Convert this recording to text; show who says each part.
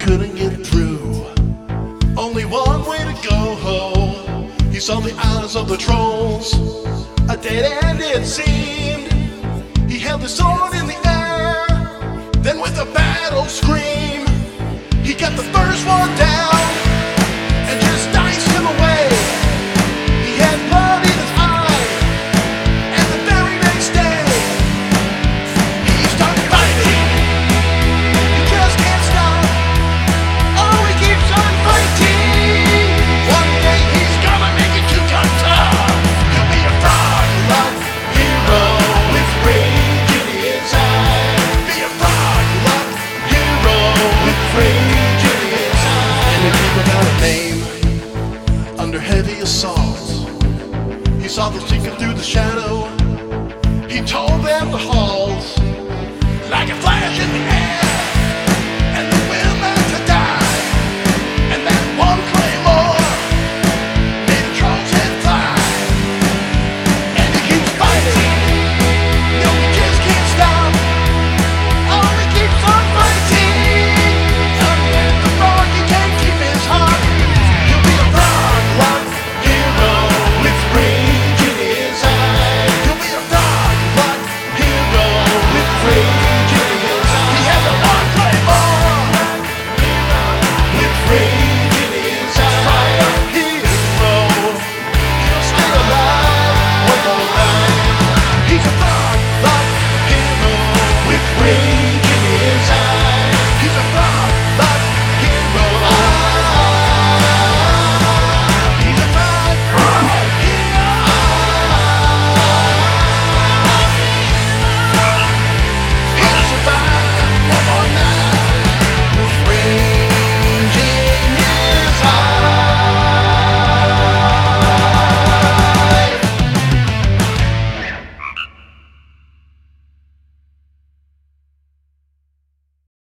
Speaker 1: couldn't get through. Only one way to go. He saw the eyes of the trolls. A dead end it seemed. He held his sword in the air. Then with a battle scream, he got the first one down and just diced him away. He had blood in his eye, and the very next day he started fighting. He just can't stop. Oh, he keeps on fighting. One day he's gonna make it 2 tons up. He'll be a frog-like hero with rage in his eye. Be a frog-like hero with rage in his eye. And if he without a name, under heavy assault, he saw them seeking through the shadows.